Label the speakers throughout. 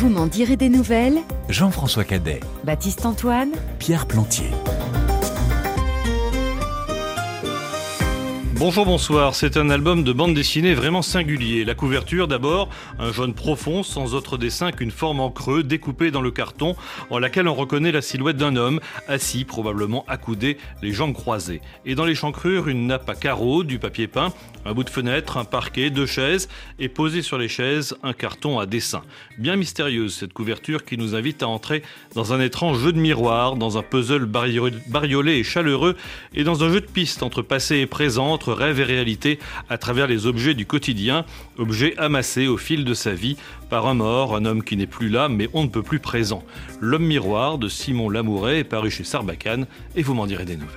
Speaker 1: Vous m'en direz des nouvelles.
Speaker 2: Jean-François Cadet,
Speaker 1: Baptiste Antoine,
Speaker 2: Pierre Plantier.
Speaker 3: Bonjour, bonsoir, c'est un album de bande dessinée vraiment singulier. La couverture d'abord, un jaune profond sans autre dessin qu'une forme en creux découpée dans le carton en laquelle on reconnaît la silhouette d'un homme assis, probablement accoudé, les jambes croisées. Et dans l'échancrure, une nappe à carreaux, du papier peint, un bout de fenêtre, un parquet, 2 chaises et posé sur les chaises, un carton à dessin. Bien mystérieuse cette couverture qui nous invite à entrer dans un étrange jeu de miroir, dans un puzzle bariolé et chaleureux et dans un jeu de pistes entre passé et présent, entre rêve et réalité à travers les objets du quotidien, objets amassés au fil de sa vie par un mort, un homme qui n'est plus là mais on ne peut plus présent. L'homme miroir de Simon Lamouret est paru chez Sarbacane et vous m'en direz des nouvelles.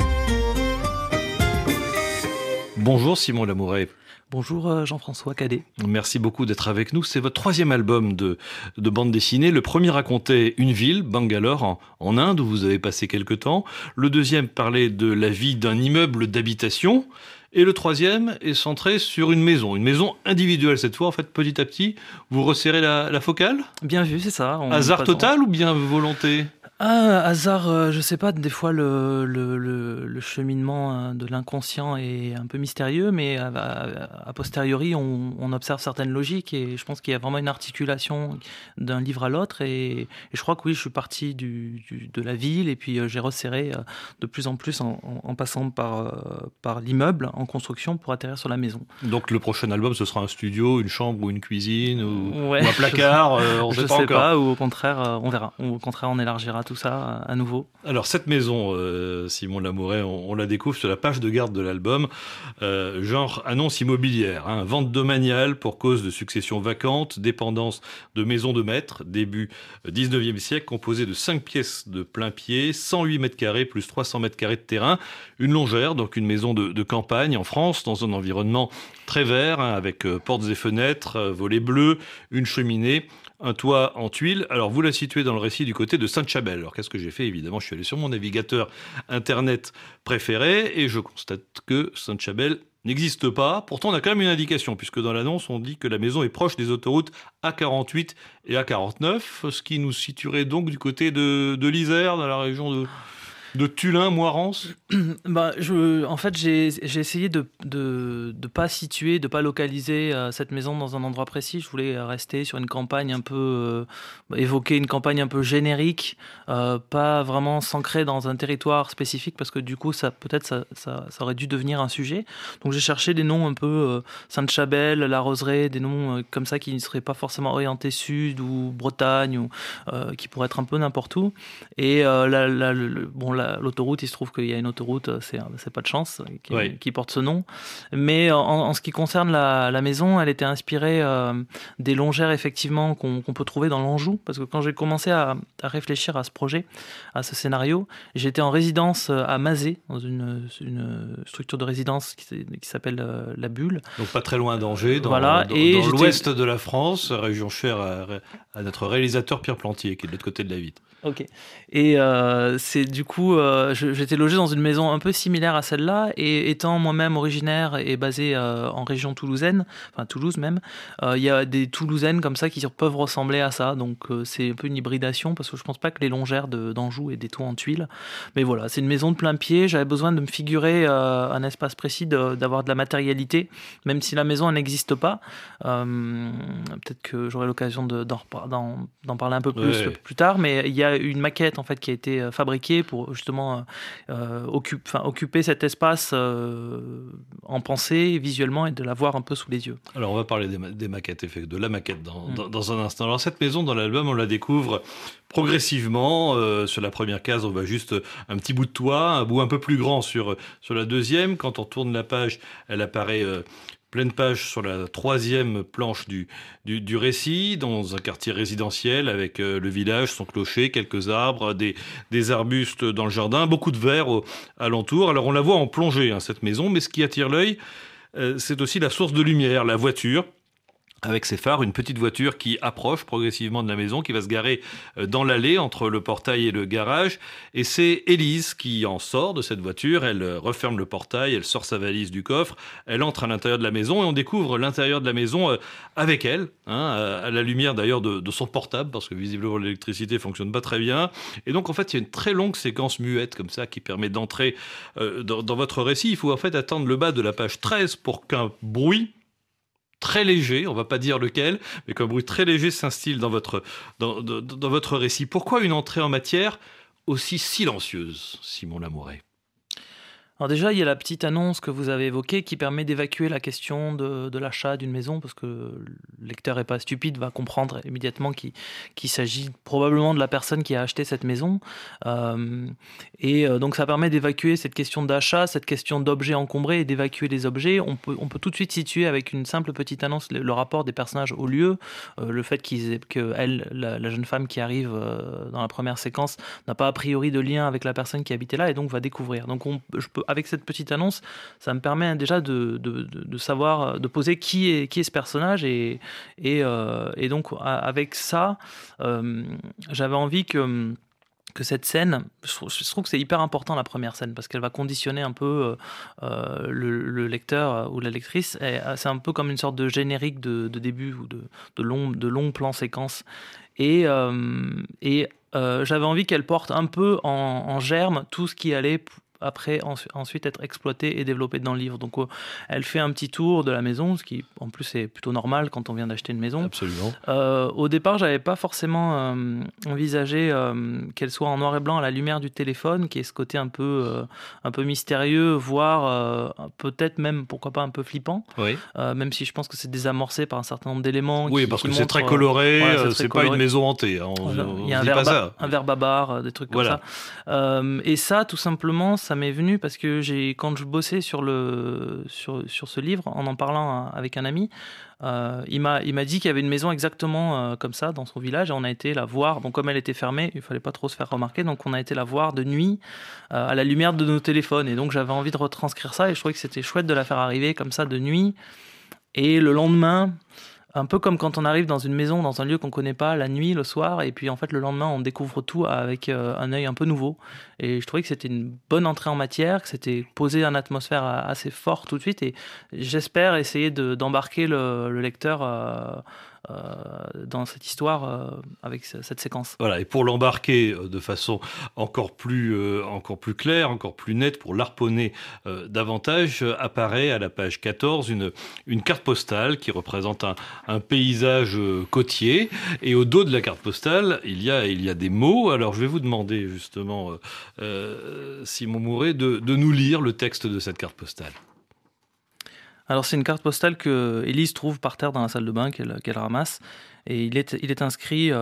Speaker 3: Bonjour Simon Lamouret.
Speaker 4: Bonjour Jean-François Cadet.
Speaker 3: Merci beaucoup d'être avec nous. C'est votre 3e album de bande dessinée. Le premier racontait une ville, Bangalore, en Inde, où vous avez passé quelque temps. Le 2e parlait de la vie d'un immeuble d'habitation. Et le 3e est centré sur une maison individuelle cette fois. En fait, petit à petit, vous resserrez la focale ?
Speaker 4: Bien vu, c'est ça.
Speaker 3: Hasard total ou bien volonté ?
Speaker 4: Hasard, je sais pas, des fois le cheminement de l'inconscient est un peu mystérieux, mais a posteriori on observe certaines logiques et je pense qu'il y a vraiment une articulation d'un livre à l'autre et je crois que oui, je suis parti de la ville et puis j'ai resserré de plus en plus en passant par l'immeuble en construction pour atterrir sur la maison.
Speaker 3: Donc le prochain album, ce sera un studio, une chambre ou une cuisine ou un placard, on ne sait pas encore. Je sais pas,
Speaker 4: ou au contraire, on verra. Ou au contraire, on élargira tout ça à nouveau.
Speaker 3: Alors cette maison, Simon Lamouret, on la découvre sur la page de garde de l'album, genre annonce immobilière, vente domaniale pour cause de succession vacante, dépendance de maison de maître, début 19e siècle, composée de 5 pièces de plein pied, 108 mètres carrés plus 300 mètres carrés de terrain, une longère, donc une maison de campagne en France, dans un environnement très vert, avec portes et fenêtres, volets bleus, une cheminée, un toit en tuiles. Alors, vous la situez dans le récit du côté de Sainte-Chabelle. Alors, qu'est-ce que j'ai fait ? Évidemment, je suis allé sur mon navigateur Internet préféré et je constate que Sainte-Chabelle n'existe pas. Pourtant, on a quand même une indication, puisque dans l'annonce, on dit que la maison est proche des autoroutes A48 et A49, ce qui nous situerait donc du côté de l'Isère, dans la région de Tullin, Moirans.
Speaker 4: En fait, j'ai essayé de pas situer, de pas localiser cette maison dans un endroit précis. Je voulais rester sur une campagne un peu évoquer une campagne un peu générique, pas vraiment s'ancrer dans un territoire spécifique parce que du coup, ça aurait dû devenir un sujet. Donc j'ai cherché des noms un peu Sainte-Chabelle, La Roseraie, des noms comme ça qui ne seraient pas forcément orientés sud ou Bretagne ou qui pourraient être un peu n'importe où. Et l'autoroute, il se trouve qu'il y a une autoroute, c'est pas de chance, qui porte ce nom. Mais en ce qui concerne la maison, elle était inspirée des longères, effectivement, qu'on peut trouver dans l'Anjou. Parce que quand j'ai commencé à réfléchir à ce projet, à ce scénario, j'étais en résidence à Mazé, dans une structure de résidence qui s'appelle La Bulle.
Speaker 3: Donc pas très loin d'Angers, dans l'ouest de la France, région chère à notre réalisateur Pierre Plantier, qui est de l'autre côté de la vitre.
Speaker 4: Ok. Et c'est du coup, j'étais logé dans une maison un peu similaire à celle-là, et étant moi-même originaire et basé en région toulousaine, enfin Toulouse même, il y a des Toulousaines comme ça qui peuvent ressembler à ça. Donc c'est un peu une hybridation parce que je pense pas que les longères d'Anjou aient des toits en tuiles. Mais voilà, c'est une maison de plein pied. J'avais besoin de me figurer un espace précis, d'avoir de la matérialité, même si la maison elle n'existe pas. Peut-être que j'aurai l'occasion d'en parler un peu plus tard, mais il y a une maquette en fait qui a été fabriquée pour justement occuper cet espace en pensée visuellement et de la voir un peu sous les yeux.
Speaker 3: Alors on va parler des maquettes, de la maquette dans un instant. Alors cette maison dans l'album, on la découvre progressivement. Sur la première case, on voit juste un petit bout de toit, un bout un peu plus grand sur la deuxième. Quand on tourne la page, elle apparaît pleine page sur la 3e planche du récit, dans un quartier résidentiel avec le village, son clocher, quelques arbres, des arbustes dans le jardin, beaucoup de verre alentour. Alors on la voit en plongée, cette maison, mais ce qui attire l'œil, c'est aussi la source de lumière, la voiture. avec ses phares, une petite voiture qui approche progressivement de la maison, qui va se garer dans l'allée entre le portail et le garage. Et c'est Élise qui en sort de cette voiture. Elle referme le portail, elle sort sa valise du coffre, elle entre à l'intérieur de la maison et on découvre l'intérieur de la maison avec elle, à la lumière d'ailleurs de son portable, parce que visiblement l'électricité fonctionne pas très bien. Et donc en fait, il y a une très longue séquence muette comme ça qui permet d'entrer dans votre récit. Il faut en fait attendre le bas de la page 13 pour qu'un bruit très léger, on va pas dire lequel, mais qu'un bruit très léger s'instille dans votre récit. Pourquoi une entrée en matière aussi silencieuse, Simon Lamouret ?
Speaker 4: Alors déjà, il y a la petite annonce que vous avez évoquée qui permet d'évacuer la question de l'achat d'une maison, parce que le lecteur n'est pas stupide, va comprendre immédiatement qu'il s'agit probablement de la personne qui a acheté cette maison. Donc ça permet d'évacuer cette question d'achat, cette question d'objets encombrés et d'évacuer les objets. On peut tout de suite situer avec une simple petite annonce le rapport des personnages au lieu, le fait qu'elle, la jeune femme qui arrive dans la première séquence, n'a pas a priori de lien avec la personne qui habitait là et donc va découvrir. Donc avec cette petite annonce, ça me permet déjà de savoir, de poser qui est ce personnage et donc avec ça, j'avais envie que cette scène, je trouve que c'est hyper important la première scène parce qu'elle va conditionner un peu le lecteur ou la lectrice. C'est un peu comme une sorte de générique de début ou de long plan séquence. Et j'avais envie qu'elle porte un peu en germe tout ce qui allait après ensuite être exploité et développé dans le livre. Donc elle fait un petit tour de la maison, ce qui en plus est plutôt normal quand on vient d'acheter une maison.
Speaker 3: Absolument.
Speaker 4: Au départ, j'avais pas forcément envisagé qu'elle soit en noir et blanc à la lumière du téléphone, qui est ce côté un peu mystérieux, voire peut-être même, pourquoi pas, un peu flippant.
Speaker 3: Oui.
Speaker 4: Même si je pense que c'est désamorcé par un certain nombre d'éléments.
Speaker 3: Oui, parce que c'est très coloré, c'est pas une maison hantée.
Speaker 4: Il y a un verre bavard, des trucs comme ça. Et ça, tout simplement, ça m'est venu parce que quand je bossais sur ce livre, en parlant avec un ami, il m'a dit qu'il y avait une maison exactement comme ça dans son village et on a été la voir. Donc comme elle était fermée, il fallait pas trop se faire remarquer, donc on a été la voir de nuit à la lumière de nos téléphones. Et donc j'avais envie de retranscrire ça et je trouvais que c'était chouette de la faire arriver comme ça de nuit. Et le lendemain, un peu comme quand on arrive dans une maison, dans un lieu qu'on connaît pas, la nuit, le soir, et puis en fait le lendemain on découvre tout avec un œil un peu nouveau. Et je trouvais que c'était une bonne entrée en matière, que c'était posé une atmosphère assez forte tout de suite, et j'espère essayer d'embarquer le lecteur dans cette histoire avec cette séquence.
Speaker 3: Voilà, et pour l'embarquer de façon encore plus claire, encore plus nette, pour l'harponner davantage, apparaît à la page 14 une carte postale qui représente un paysage côtier, et au dos de la carte postale, il y a des mots. Alors je vais vous demander justement, Simon Mouret, de nous lire le texte de cette carte postale.
Speaker 4: Alors c'est une carte postale que Élise trouve par terre dans la salle de bain qu'elle ramasse, et il est inscrit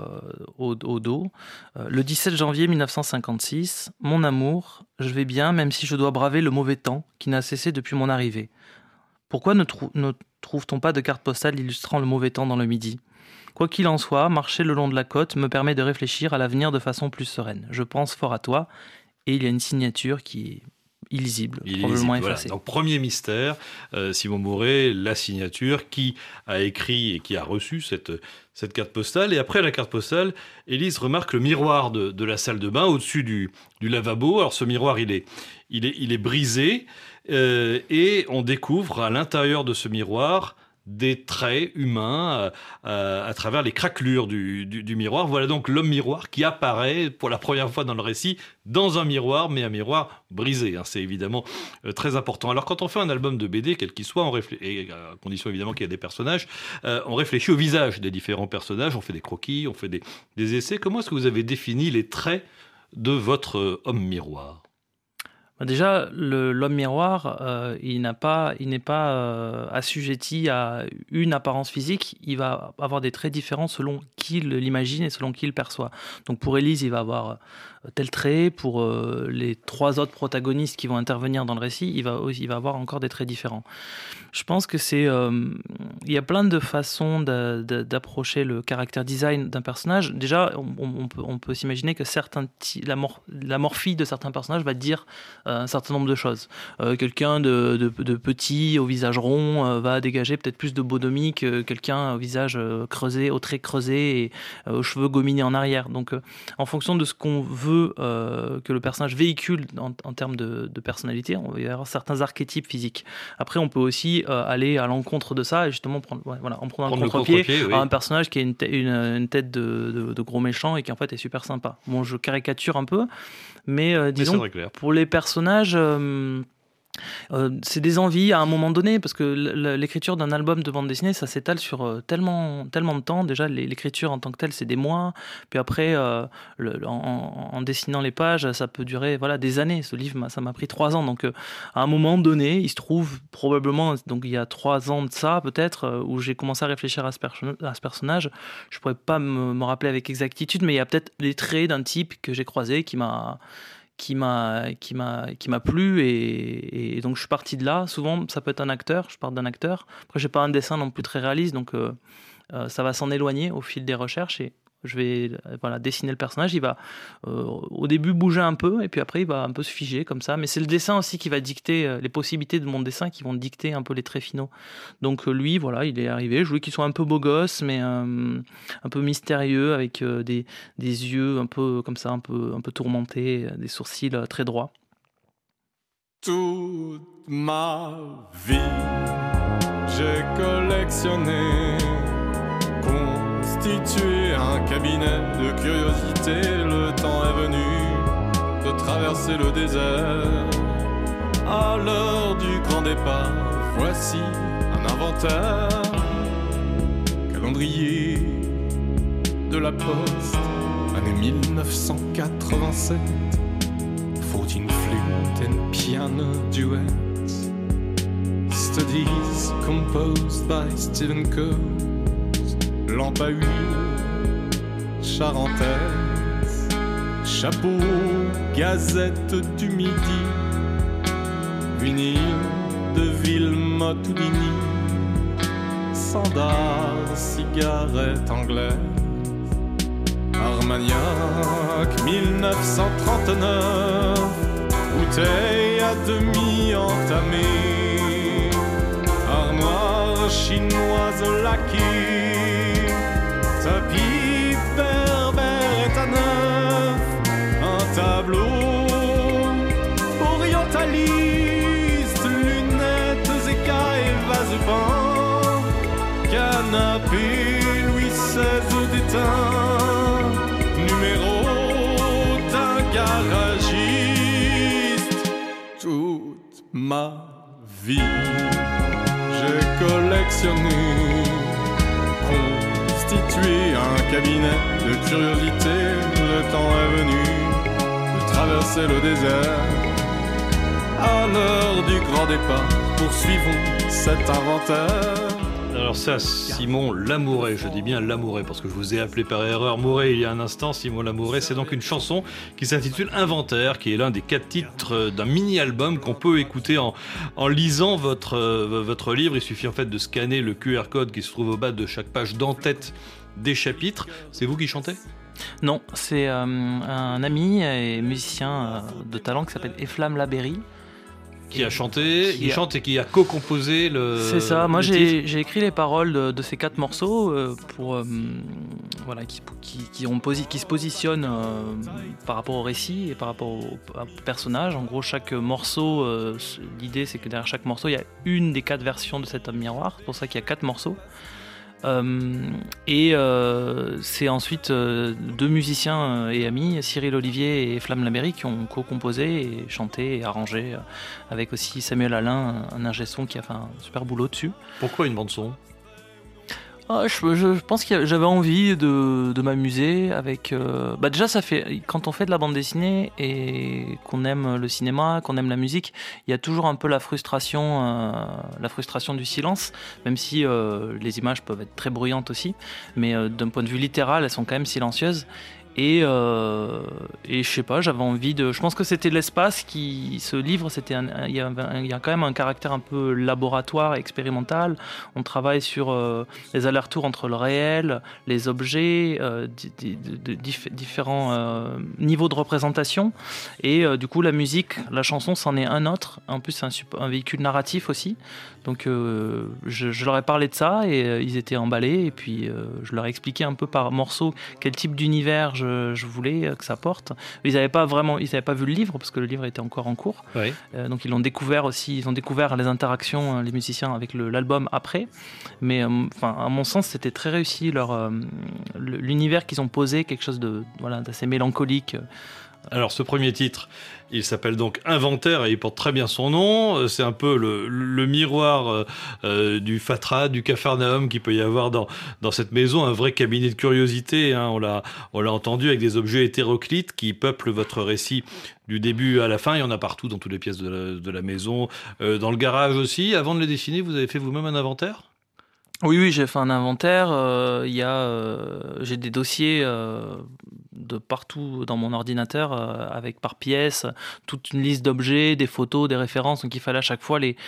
Speaker 4: au dos le 17 janvier 1956, mon amour, je vais bien même si je dois braver le mauvais temps qui n'a cessé depuis mon arrivée. Pourquoi ne trouve-t-on pas de carte postale illustrant le mauvais temps dans le Midi ? Quoi qu'il en soit, marcher le long de la côte me permet de réfléchir à l'avenir de façon plus sereine. Je pense fort à toi, et il y a une signature qui est illisible, probablement effacée.
Speaker 3: Voilà. Donc, premier mystère, Simon Mouret, la signature, qui a écrit et qui a reçu cette carte postale. Et après la carte postale, Élise remarque le miroir de la salle de bain au-dessus du lavabo. Alors ce miroir, il est brisé, et on découvre à l'intérieur de ce miroir des traits humains à travers les craquelures du miroir. Voilà donc l'homme miroir qui apparaît pour la première fois dans le récit dans un miroir, mais un miroir brisé. C'est évidemment très important. Alors quand on fait un album de BD, quel qu'il soit, et à condition évidemment qu'il y ait des personnages, on réfléchit au visage des différents personnages, on fait des croquis, on fait des essais. Comment est-ce que vous avez défini les traits de votre homme miroir ?
Speaker 4: Déjà, l'homme miroir, il n'est pas assujetti à une apparence physique. Il va avoir des traits différents selon qui l'imagine et selon qui il perçoit. Donc pour Élise, il va avoir tel trait. Pour les 3 autres protagonistes qui vont intervenir dans le récit, il va avoir encore des traits différents. Je pense que il y a plein de façons d'approcher le caractère design d'un personnage. Déjà, on peut s'imaginer que la morphie de certains personnages va dire un certain nombre de choses. Quelqu'un de petit, au visage rond, va dégager peut-être plus de bonhomie que quelqu'un au visage creusé, aux traits creusés et aux cheveux gominés en arrière. Donc, en fonction de ce qu'on veut que le personnage véhicule en termes de personnalité, on va y avoir certains archétypes physiques. Après, on peut aussi aller à l'encontre de ça et justement en prenant le contre-pied à un personnage qui a une tête de gros méchant et qui en fait est super sympa. Bon, je caricature un peu, mais disons, pour les personnages... c'est des envies à un moment donné, parce que l'écriture d'un album de bande dessinée, ça s'étale sur tellement de temps. Déjà, l'écriture en tant que telle, c'est des mois. Puis après, en dessinant les pages, ça peut durer des années. Ce livre, ça m'a pris 3 ans. Donc, à un moment donné, il se trouve probablement, donc il y a 3 ans de ça, peut-être, où j'ai commencé à réfléchir à ce personnage. Je pourrais pas me rappeler avec exactitude, mais il y a peut-être les traits d'un type que j'ai croisé qui m'a plu et donc je suis parti de là. Souvent ça peut être un acteur, je pars d'un acteur. Après j'ai pas un dessin non plus très réaliste, donc ça va s'en éloigner au fil des recherches et je vais dessiner le personnage. Il va au début bouger un peu et puis après il va un peu se figer comme ça, mais c'est le dessin aussi qui va dicter les possibilités de mon dessin, qui vont dicter un peu les traits finaux. Donc lui il est arrivé, je voulais qu'il soit un peu beau gosse mais un peu mystérieux avec des yeux un peu comme ça, un peu tourmentés, des sourcils très droits.
Speaker 5: Toute ma vie j'ai collectionné, constitué un cabinet de curiosité. Le temps est venu de traverser le désert. À l'heure du grand départ, voici un inventaire. Calendrier de la poste, année 1987. 14 flute and piano duets. Studies composed by Stephen Coe. Lampe à huile charentaise, chapeau, gazette du midi, vinyle de Villemot-Toulini, sandales, cigarette anglaise, Armagnac 1939, bouteille à demi entamée, armoire chinoise laquée, tapis berbère est à neuf, un tableau orientaliste, lunettes, écailles, vase peint, canapé Louis XVI d'étain, numéro d'un garagiste. Toute ma vie j'ai collectionné, constitué un cabinet de curiosité. Le temps est venu de traverser le désert. À l'heure du grand départ, poursuivons cet inventaire.
Speaker 3: Alors ça, Simon Lamouret, je dis bien Lamouret parce que je vous ai appelé par erreur Mouret il y a un instant. Simon Lamouret, c'est donc une chanson qui s'intitule Inventaire, qui est l'un des 4 titres d'un mini-album qu'on peut écouter en lisant votre livre. Il suffit en fait de scanner le QR code qui se trouve au bas de chaque page d'en-tête des chapitres. C'est vous qui chantez ?
Speaker 4: Non, c'est un ami et musicien de talent qui s'appelle Eflam Labéry.
Speaker 3: Qui a chanté, qui chante et qui a co-composé le.
Speaker 4: C'est ça. Moi, j'ai écrit les paroles de ces 4 morceaux qui se positionnent par rapport au récit et par rapport au personnage. En gros, chaque morceau, l'idée c'est que derrière chaque morceau, il y a une des 4 versions de cet homme miroir. C'est pour ça qu'il y a 4 morceaux. C'est ensuite 2 musiciens et amis, Cyril Olivier et Flamme Labéry, qui ont co-composé et chanté et arrangé, avec aussi Samuel Alain, un ingé son qui a fait un super boulot dessus.
Speaker 3: Pourquoi une bande son ?
Speaker 4: Je pense que j'avais envie de m'amuser avec. Déjà, quand on fait de la bande dessinée et qu'on aime le cinéma, qu'on aime la musique, il y a toujours un peu la frustration du silence, même si les images peuvent être très bruyantes aussi, mais d'un point de vue littéral, elles sont quand même silencieuses. Et je sais pas, j'avais envie de. Je pense que c'était l'espace ce livre, il y a quand même un caractère un peu laboratoire, expérimental. On travaille sur les allers-retours entre le réel, les objets, différents niveaux de représentation. Et du coup, la musique, la chanson, c'en est un autre. En plus, c'est un véhicule narratif aussi. Donc, je leur ai parlé de ça et ils étaient emballés. Et puis, je leur ai expliqué un peu par morceaux quel type d'univers je voulais que ça porte. Ils n'avaient pas vu le livre parce que le livre était encore en cours.
Speaker 3: Oui.
Speaker 4: Donc ils l'ont découvert aussi. Ils ont découvert les interactions, les musiciens avec l'album après. Mais à mon sens, c'était très réussi l'univers qu'ils ont posé, quelque chose d'assez mélancolique.
Speaker 3: Alors ce premier titre, il s'appelle donc Inventaire et il porte très bien son nom. C'est un peu le miroir du Fatras, du Capharnaüm qu'il peut y avoir dans cette maison, un vrai cabinet de curiosité. Hein. On l'a entendu avec des objets hétéroclites qui peuplent votre récit du début à la fin. Il y en a partout dans toutes les pièces de la maison, dans le garage aussi. Avant de les dessiner, vous avez fait vous-même un inventaire ?
Speaker 4: Oui, j'ai fait un inventaire. J'ai des dossiers de partout dans mon ordinateur avec par pièce toute une liste d'objets, des photos, des références. Donc il fallait à chaque fois les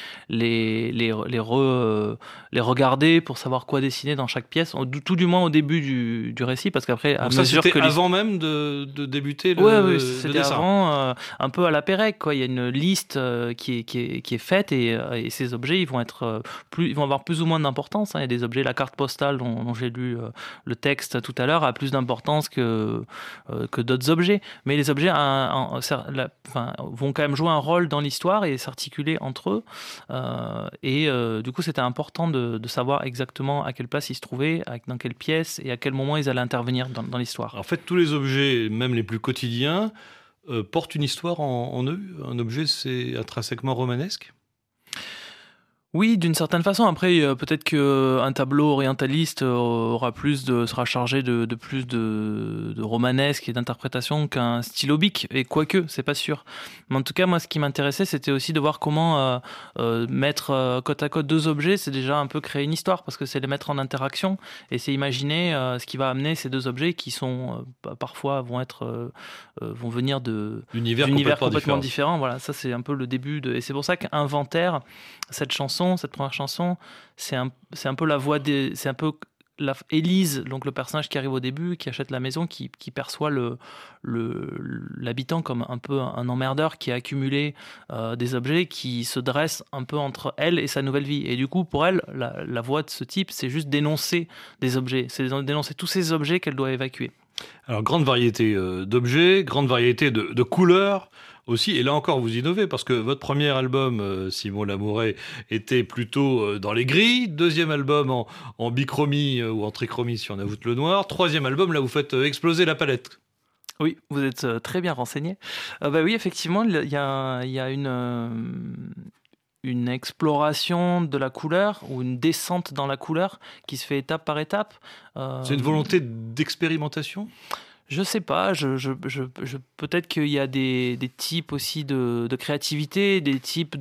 Speaker 4: regarder pour savoir quoi dessiner dans chaque pièce. Tout du moins au début du récit, parce qu'après à mesure
Speaker 3: c'était
Speaker 4: que
Speaker 3: avant même de débuter
Speaker 4: le c'était
Speaker 3: dessin.
Speaker 4: Avant, un peu à la Pérec, quoi. Il y a une liste qui est faite et ces objets ils vont avoir plus ou moins d'importance. Hein. Il y a des objets, la carte postale dont j'ai lu le texte tout à l'heure a plus d'importance que d'autres objets, mais les objets vont quand même jouer un rôle dans l'histoire et s'articuler entre eux, du coup c'était important de savoir exactement à quelle place ils se trouvaient, dans quelle pièce et à quel moment ils allaient intervenir dans l'histoire.
Speaker 3: En fait, tous les objets, même les plus quotidiens, portent une histoire en eux. Un objet, c'est intrinsèquement romanesque.
Speaker 4: Oui, d'une certaine façon. Après, peut-être qu'un tableau orientaliste sera chargé de plus de romanesque et d'interprétation qu'un stylo bic. Et quoique, c'est pas sûr. Mais en tout cas, moi, ce qui m'intéressait, c'était aussi de voir comment mettre côte à côte deux objets, c'est déjà un peu créer une histoire, parce que c'est les mettre en interaction et c'est imaginer ce qui va amener ces deux objets qui sont parfois vont venir d'univers complètement différents. Voilà, ça c'est un peu le début et c'est pour ça qu'Inventaire, cette première chanson, c'est un peu la voix c'est un peu Élise, donc le personnage qui arrive au début, qui achète la maison, qui perçoit l'habitant comme un peu un emmerdeur qui a accumulé des objets, qui se dresse un peu entre elle et sa nouvelle vie. Et du coup, pour elle, la voix de ce type, c'est juste dénoncer des objets, c'est dénoncer tous ces objets qu'elle doit évacuer.
Speaker 3: Alors, grande variété d'objets, grande variété de couleurs aussi. Et là encore, vous innovez, parce que votre premier album, Simon Lamouret, était plutôt dans les gris. Deuxième album en bichromie ou en trichromie, si on ajoute le noir. Troisième album, là, vous faites exploser la palette.
Speaker 4: Oui, vous êtes très bien renseigné. Oui, effectivement, il y a une exploration de la couleur ou une descente dans la couleur qui se fait étape par étape.
Speaker 3: C'est une volonté d'expérimentation ?
Speaker 4: Je sais pas, peut-être qu'il y a des types aussi de créativité, des types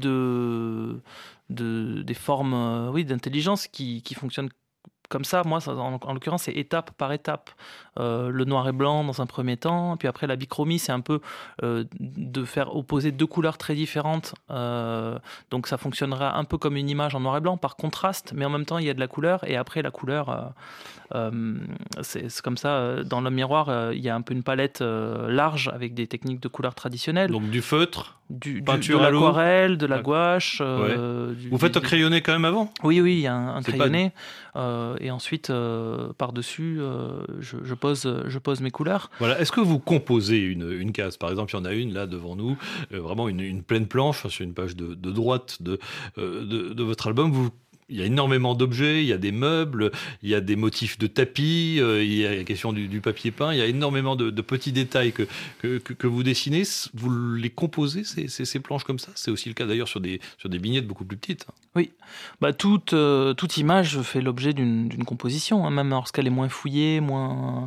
Speaker 4: des formes d'intelligence qui fonctionnent comme ça. Moi, en l'occurrence, c'est étape par étape. Le noir et blanc dans un premier temps, puis après la bichromie, c'est un peu de faire opposer deux couleurs très différentes. Donc ça fonctionnera un peu comme une image en noir et blanc, par contraste, mais en même temps, il y a de la couleur, et après la couleur, c'est comme ça. Dans le miroir, il y a un peu une palette large avec des techniques de couleurs traditionnelles.
Speaker 3: Donc du feutre, peinture
Speaker 4: de
Speaker 3: à l'eau,
Speaker 4: l'aquarelle, de la gouache.
Speaker 3: Ouais. Vous faites un crayonné quand même avant ?
Speaker 4: Oui, il y a un crayonné. Et ensuite, par-dessus, je pose mes couleurs.
Speaker 3: Voilà. Est-ce que vous composez une case ? Par exemple, il y en a une là devant nous, vraiment une pleine planche sur une page de droite de votre album. il y a énormément d'objets, il y a des meubles, il y a des motifs de tapis, il y a la question du papier peint, il y a énormément de petits détails que vous dessinez. Vous les composez, ces planches comme ça? C'est aussi le cas d'ailleurs sur des vignettes beaucoup plus petites.
Speaker 4: Oui, toute image fait l'objet d'une composition, même lorsqu'elle est moins fouillée, moins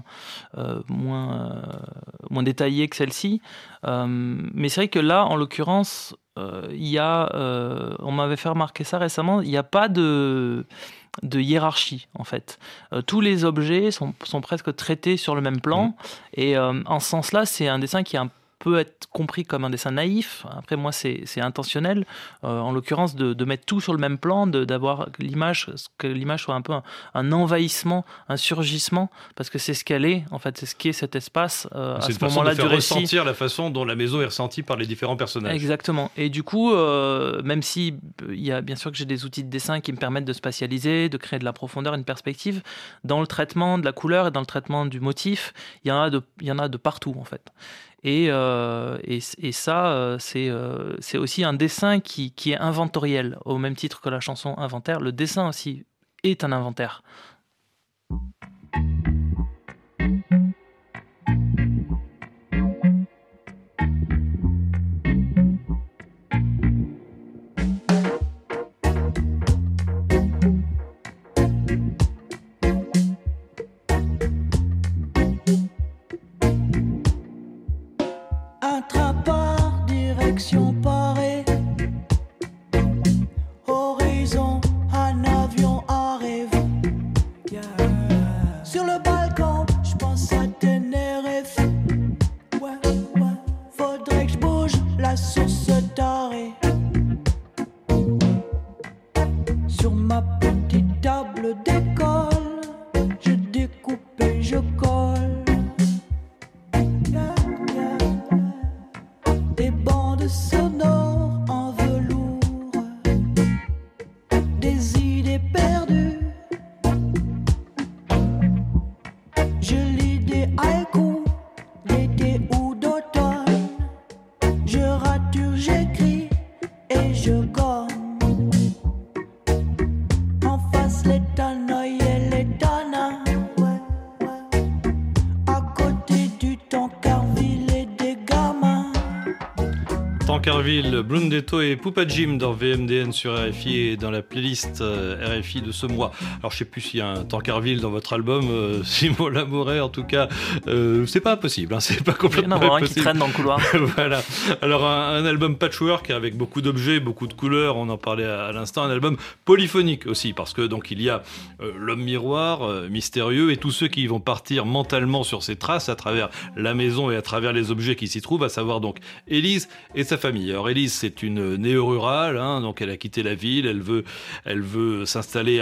Speaker 4: détaillée que celle-ci. Mais c'est vrai que là, en l'occurrence, on m'avait fait remarquer ça récemment, il n'y a pas de hiérarchie en fait. Tous les objets sont presque traités sur le même plan, et en ce sens-là, c'est un dessin qui peut être compris comme un dessin naïf. Après, moi, c'est intentionnel, en l'occurrence, de mettre tout sur le même plan, d'avoir que l'image soit un peu un envahissement, un surgissement, parce que c'est ce qu'elle est, en fait, c'est ce qu'est cet espace à ce moment-là du récit.
Speaker 3: C'est ressentir la façon dont la maison est ressentie par les différents personnages.
Speaker 4: Exactement. Et du coup, même si il y a bien sûr que j'ai des outils de dessin qui me permettent de spatialiser, de créer de la profondeur, une perspective, dans le traitement de la couleur et dans le traitement du motif, il y en a de partout, en fait. Et ça, c'est aussi un dessin qui est inventoriel, au même titre que la chanson inventaire. Le dessin aussi est un inventaire.
Speaker 3: Tancarville, Blundetto et Poupa Jim dans VMDN sur RFI et dans la playlist RFI de ce mois. Alors je sais plus s'il y a un Tancarville dans votre album, Simon Lamouret, en tout cas, c'est pas impossible, c'est pas complètement impossible. Il y en a un
Speaker 4: qui traîne dans le couloir.
Speaker 3: Voilà. Alors un album patchwork avec beaucoup d'objets, beaucoup de couleurs, on en parlait à l'instant, un album polyphonique aussi, parce que donc il y a l'homme miroir, mystérieux, et tous ceux qui vont partir mentalement sur ses traces à travers la maison et à travers les objets qui s'y trouvent, à savoir donc Élise et sa famille. Alors Élise, c'est une néo-rurale, donc elle a quitté la ville, elle veut s'installer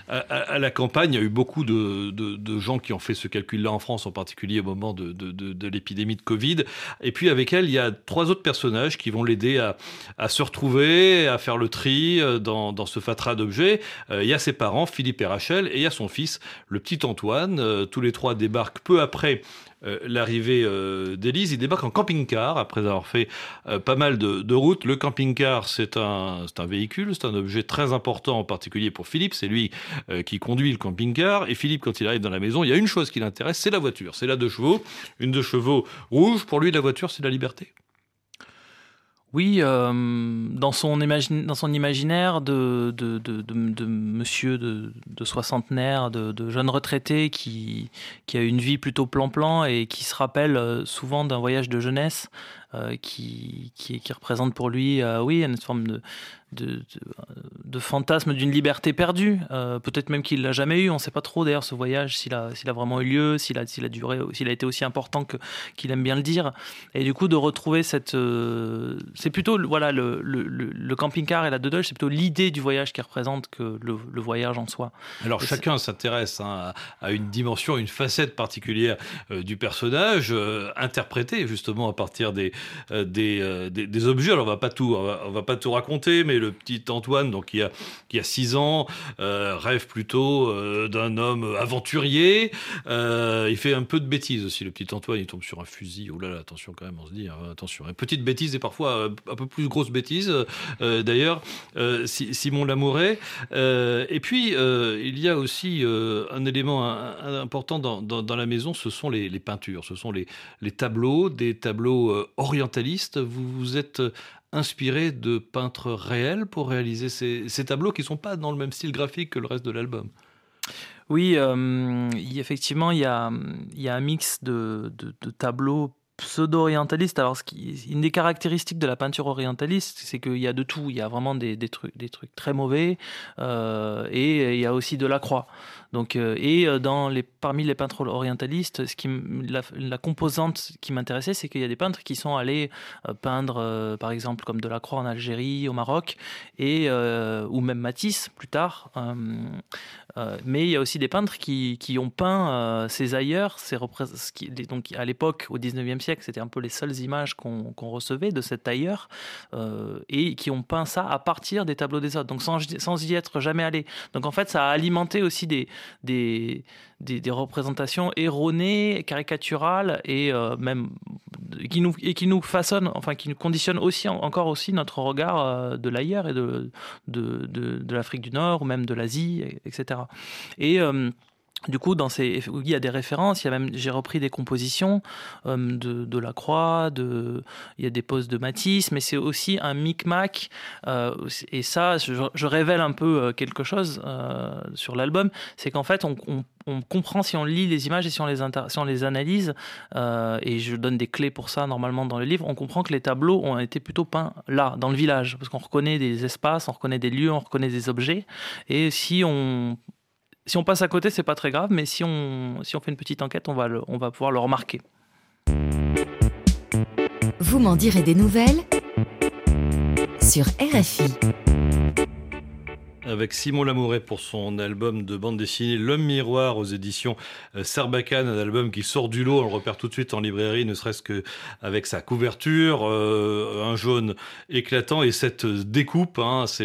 Speaker 3: à la campagne. Il y a eu beaucoup de gens qui ont fait ce calcul-là en France, en particulier au moment de l'épidémie de Covid. Et puis avec elle, il y a 3 autres personnages qui vont l'aider à se retrouver, à faire le tri dans ce fatras d'objets. Il y a ses parents, Philippe et Rachel, et il y a son fils, le petit Antoine. Tous les 3 débarquent peu après l'arrivée d'Élise. Ils débarquent en camping-car après avoir fait pas mal de routes. Le camping-car, c'est un véhicule, c'est un objet très important, en particulier pour Philippe. C'est lui qui conduit le camping-car. Et Philippe, quand il arrive dans la maison, il y a une chose qui l'intéresse, c'est la voiture. C'est la 2 chevaux, une 2 chevaux rouge. Pour lui, la voiture, c'est la liberté.
Speaker 4: Oui, dans son imaginaire de monsieur de soixantenaire, de jeune retraité qui a une vie plutôt plan-plan et qui se rappelle souvent d'un voyage de jeunesse qui représente pour lui une forme de fantasme d'une liberté perdue, peut-être même qu'il l'a jamais eu, on ne sait pas trop d'ailleurs ce voyage, s'il a vraiment eu lieu, s'il a duré, s'il a été aussi important qu'il aime bien le dire, et du coup de retrouver c'est plutôt le camping-car et la Dodoche, c'est plutôt l'idée du voyage qui représente que le voyage en soi.
Speaker 3: Alors chacun s'intéresse à une dimension, une facette particulière du personnage, interprétée justement à partir des des objets. Alors on va pas tout raconter, mais le petit Antoine, donc qui a 6 ans, rêve plutôt d'un homme aventurier. Il fait un peu de bêtises aussi, le petit Antoine. Il tombe sur un fusil. Oh là là, attention quand même, on se dit attention. Une petite bêtise et parfois un peu plus grosse bêtise. D'ailleurs, Simon Lamouret. Et puis il y a aussi un élément important dans la maison, ce sont les peintures, ce sont les tableaux, des tableaux orientalistes. Vous vous êtes inspiré de peintres réels pour réaliser ces tableaux qui ne sont pas dans le même style graphique que le reste de l'album.
Speaker 4: Oui, effectivement, il y a un mix de tableaux pseudo-orientaliste. Alors, une des caractéristiques de la peinture orientaliste, c'est qu'il y a de tout. Il y a vraiment des trucs très mauvais, et il y a aussi de la croix. Donc, parmi les peintres orientalistes, la composante qui m'intéressait, c'est qu'il y a des peintres qui sont allés peindre, par exemple, comme Delacroix en Algérie, au Maroc, ou même Matisse plus tard. Mais il y a aussi des peintres qui ont peint ces ailleurs, donc à l'époque, au 19e siècle, c'était un peu les seules images qu'on recevait de cet ailleurs, et qui ont peint ça à partir des tableaux des autres, donc sans y être jamais allé. Donc en fait, ça a alimenté aussi des représentations erronées, caricaturales, et même qui nous façonnent, enfin qui nous conditionnent aussi encore aussi notre regard de l'ailleurs et de l'Afrique du Nord ou même de l'Asie, etc. Et du coup, il y a des références. J'ai repris des compositions de Delacroix, il y a des poses de Matisse, mais c'est aussi un micmac. Et ça, je révèle un peu quelque chose sur l'album, c'est qu'en fait, on comprend si on lit les images et si on les analyse, et je donne des clés pour ça normalement dans le livre, on comprend que les tableaux ont été plutôt peints là, dans le village, parce qu'on reconnaît des espaces, on reconnaît des lieux, on reconnaît des objets, et si on passe à côté, c'est pas très grave, mais si on fait une petite enquête, on va pouvoir le remarquer.
Speaker 1: Vous m'en direz des nouvelles sur RFI.
Speaker 3: Avec Simon Lamouret pour son album de bande dessinée L'Homme Miroir aux éditions Sarbacane, un album qui sort du lot, on le repère tout de suite en librairie, ne serait-ce qu'avec sa couverture, un jaune éclatant et cette découpe, c'est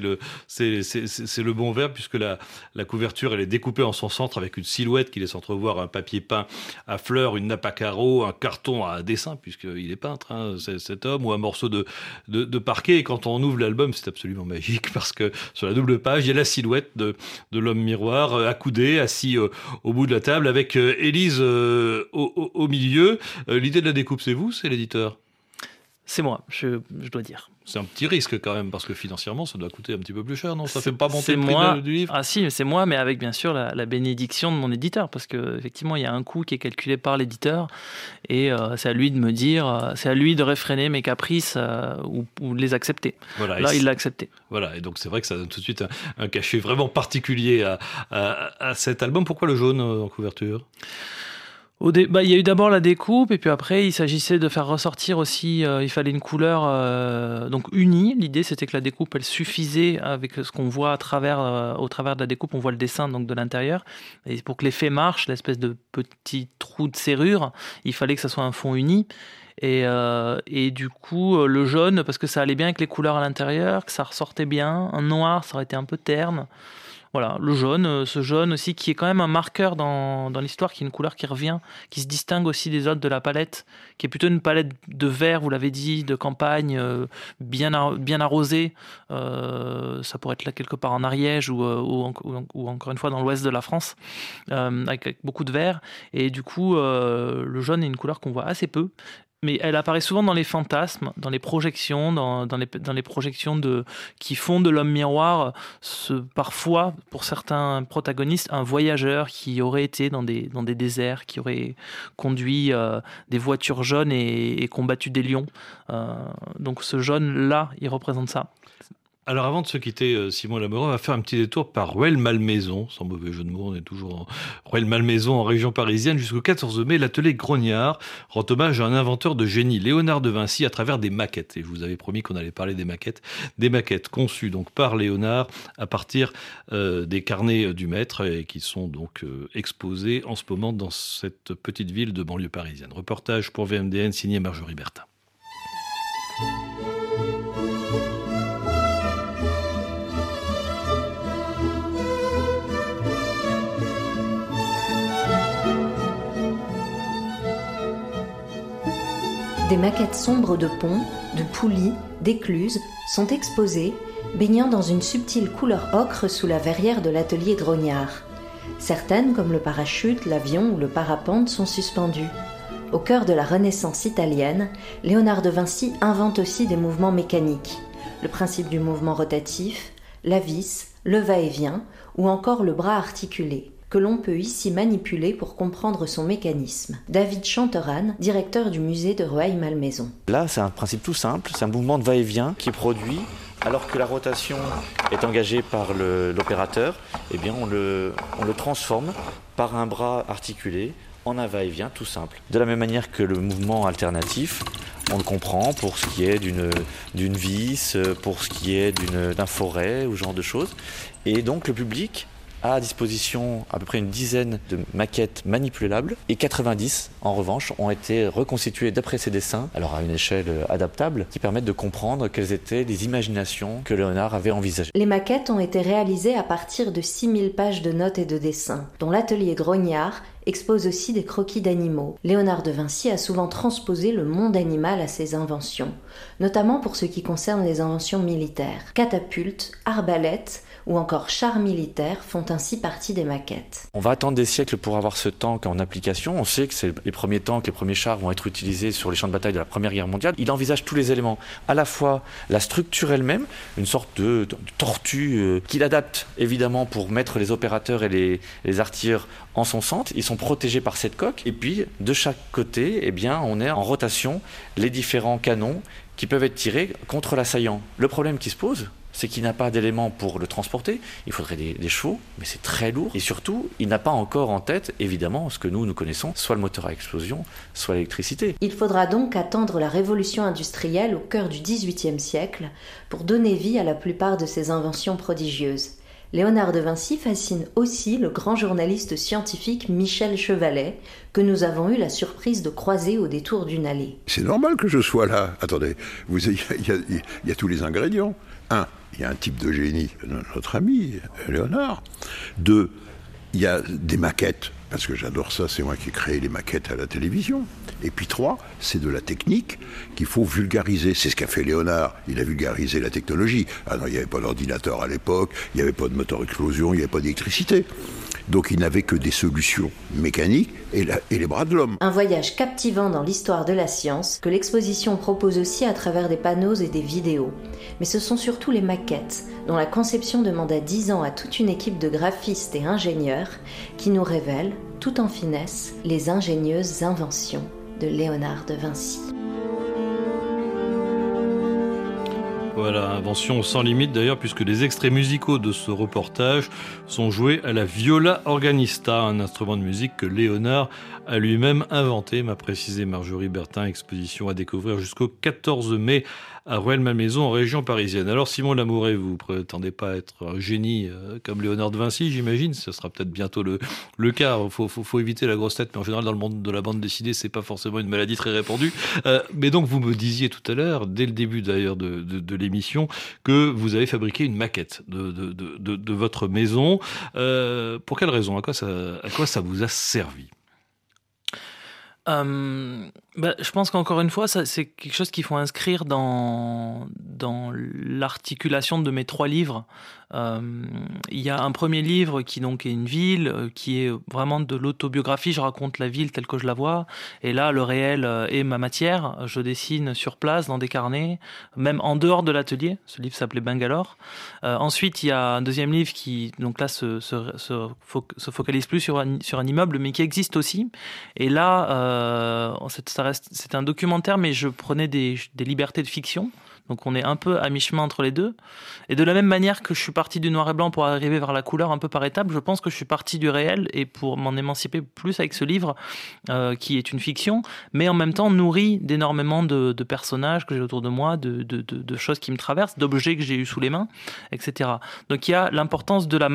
Speaker 3: le bon verbe, puisque la couverture elle est découpée en son centre avec une silhouette qui laisse entrevoir un papier peint à fleurs, une nappe à carreaux, un carton à dessin, puisqu'il est peintre, cet homme, ou un morceau de parquet. Et quand on ouvre l'album, c'est absolument magique, parce que sur la double page, il y a la silhouette de l'homme miroir, accoudé, assis au bout de la table, avec Élise au milieu. L'idée de la découpe, c'est vous, c'est l'éditeur ?
Speaker 4: C'est moi, je dois dire.
Speaker 3: C'est un petit risque quand même, parce que financièrement, ça doit coûter un petit peu plus cher, non ? Ça fait pas monter
Speaker 4: c'est
Speaker 3: le prix
Speaker 4: moi.
Speaker 3: Du livre ?
Speaker 4: Ah si, c'est moi, mais avec bien sûr la bénédiction de mon éditeur, parce qu'effectivement, il y a un coût qui est calculé par l'éditeur, et c'est à lui de me dire, c'est à lui de réfréner mes caprices ou de les accepter. Voilà, là, il l'a accepté.
Speaker 3: Voilà, et donc c'est vrai que ça donne tout de suite un cachet vraiment particulier à cet album. Pourquoi le jaune en couverture ?
Speaker 4: Il y a eu d'abord la découpe, et puis après il s'agissait de faire ressortir aussi, il fallait une couleur donc unie. L'idée c'était que la découpe elle suffisait avec ce qu'on voit au travers de la découpe, on voit le dessin donc de l'intérieur, et pour que l'effet marche, l'espèce de petit trou de serrure, il fallait que ça soit un fond uni. Et du coup le jaune, parce que ça allait bien avec les couleurs à l'intérieur, que ça ressortait bien. Un noir, ça aurait été un peu terne. Voilà, le jaune, ce jaune aussi qui est quand même un marqueur dans l'histoire, qui est une couleur qui revient, qui se distingue aussi des autres de la palette, qui est plutôt une palette de vert, vous l'avez dit, de campagne, bien arrosée. Ça pourrait être là quelque part en Ariège ou encore une fois dans l'ouest de la France, avec beaucoup de vert. Et du coup, le jaune est une couleur qu'on voit assez peu. Mais elle apparaît souvent dans les fantasmes, dans les projections, dans les projections qui font de l'homme miroir, parfois, pour certains protagonistes, un voyageur qui aurait été dans des déserts, qui aurait conduit des voitures jaunes et combattu des lions. Donc ce jaune-là, il représente ça.
Speaker 3: Alors avant de se quitter, Simon Lamouret, on va faire un petit détour par Rueil-Malmaison, sans mauvais jeu de mots, on est toujours en Rueil-Malmaison en région parisienne. Jusqu'au 14 mai, l'atelier Grognard rend hommage à un inventeur de génie, Léonard de Vinci, à travers des maquettes. Et je vous avais promis qu'on allait parler des maquettes conçues donc par Léonard à partir des carnets du maître, et qui sont donc exposés en ce moment dans cette petite ville de banlieue parisienne. Reportage pour VMDN signé Marjorie Bertin.
Speaker 6: Des maquettes sombres de ponts, de poulies, d'écluses sont exposées, baignant dans une subtile couleur ocre sous la verrière de l'atelier Grognard. Certaines, comme le parachute, l'avion ou le parapente, sont suspendues. Au cœur de la Renaissance italienne, Léonard de Vinci invente aussi des mouvements mécaniques. Le principe du mouvement rotatif, la vis, le va-et-vient ou encore le bras articulé, que l'on peut ici manipuler pour comprendre son mécanisme. David Chanteran, directeur du musée de Rueil-Malmaison.
Speaker 7: Là, c'est un principe tout simple, c'est un mouvement de va-et-vient qui est produit alors que la rotation est engagée par l'opérateur. Eh bien, on le transforme par un bras articulé en un va-et-vient tout simple. De la même manière que le mouvement alternatif, on le comprend pour ce qui est d'une vis, pour ce qui est d'un forêt ou ce genre de choses. Et donc, le public a à disposition à peu près une dizaine de maquettes manipulables et 90 en revanche ont été reconstituées d'après ces dessins, alors à une échelle adaptable, qui permettent de comprendre quelles étaient les imaginations que Léonard avait envisagées.
Speaker 6: Les maquettes ont été réalisées à partir de 6000 pages de notes et de dessins, dont l'atelier Grognard expose aussi des croquis d'animaux. Léonard de Vinci a souvent transposé le monde animal à ses inventions, notamment pour ce qui concerne les inventions militaires. Catapultes, arbalètes ou encore chars militaires font ainsi partie des maquettes.
Speaker 7: On va attendre des siècles pour avoir ce tank en application. On sait que c'est les premiers tanks, les premiers chars vont être utilisés sur les champs de bataille de la Première Guerre mondiale. Il envisage tous les éléments, à la fois la structure elle-même, une sorte de tortue qu'il adapte évidemment pour mettre les opérateurs et les artilleurs en son centre. Ils sont protégés par cette coque. Et puis, de chaque côté, eh bien, on est en rotation les différents canons qui peuvent être tirés contre l'assaillant. Le problème qui se pose, c'est qu'il n'a pas d'éléments pour le transporter. Il faudrait des chevaux, mais c'est très lourd. Et surtout, il n'a pas encore en tête, évidemment, ce que nous connaissons, soit le moteur à explosion, soit l'électricité.
Speaker 6: Il faudra donc attendre la révolution industrielle au cœur du XVIIIe siècle pour donner vie à la plupart de ces inventions prodigieuses. Léonard de Vinci fascine aussi le grand journaliste scientifique Michel Chevalet, que nous avons eu la surprise de croiser au détour d'une allée.
Speaker 8: C'est normal que je sois là. Attendez, il y a tous les ingrédients. 1, il y a un type de génie, notre ami Léonard. 2, il y a des maquettes, parce que j'adore ça, c'est moi qui ai créé les maquettes à la télévision. Et puis 3, c'est de la technique qu'il faut vulgariser. C'est ce qu'a fait Léonard. Il a vulgarisé la technologie. Ah non, il n'y avait pas d'ordinateur à l'époque, il n'y avait pas de moteur explosion, il n'y avait pas d'électricité. Donc il n'avait que des solutions mécaniques et les bras de l'homme.
Speaker 6: Un voyage captivant dans l'histoire de la science que l'exposition propose aussi à travers des panneaux et des vidéos. Mais ce sont surtout les maquettes, dont la conception demanda 10 ans à toute une équipe de graphistes et ingénieurs, qui nous révèlent, tout en finesse, les ingénieuses inventions de Léonard de Vinci.
Speaker 3: Voilà, invention sans limite d'ailleurs, puisque les extraits musicaux de ce reportage sont joués à la viola organista, un instrument de musique que Léonard a lui-même inventé, m'a précisé Marjorie Bertin. Exposition à découvrir jusqu'au 14 mai à Rueil-Malmaison, en région parisienne. Alors Simon Lamouret, vous ne prétendez pas être un génie comme Léonard de Vinci, j'imagine. Ce sera peut-être bientôt le cas. Faut éviter la grosse tête, mais en général dans le monde de la bande dessinée, c'est pas forcément une maladie très répandue. Mais donc vous me disiez tout à l'heure, dès le début d'ailleurs de l'émission, que vous avez fabriqué une maquette de votre maison. Pour quelle raison ? À quoi ça vous a servi ?
Speaker 4: Je pense qu'encore une fois, c'est quelque chose qu'il faut inscrire dans l'articulation de mes 3 livres. Il y a un premier livre qui donc est une ville, qui est vraiment de l'autobiographie. Je raconte la ville telle que je la vois. Et là, le réel est ma matière. Je dessine sur place, dans des carnets, même en dehors de l'atelier. Ce livre s'appelait Bangalore. Ensuite, il y a un deuxième livre qui, donc là, se focalise plus sur un immeuble, mais qui existe aussi. Et là, c'est un documentaire, mais je prenais des libertés de fiction. Donc on est un peu à mi-chemin entre les deux. Et de la même manière que je suis parti du noir et blanc pour arriver vers la couleur un peu par étapes, je pense que je suis parti du réel et pour m'en émanciper plus avec ce livre qui est une fiction, mais en même temps nourri d'énormément de personnages que j'ai autour de moi, de choses qui me traversent, d'objets que j'ai eu sous les mains, etc. Donc il y a l'importance de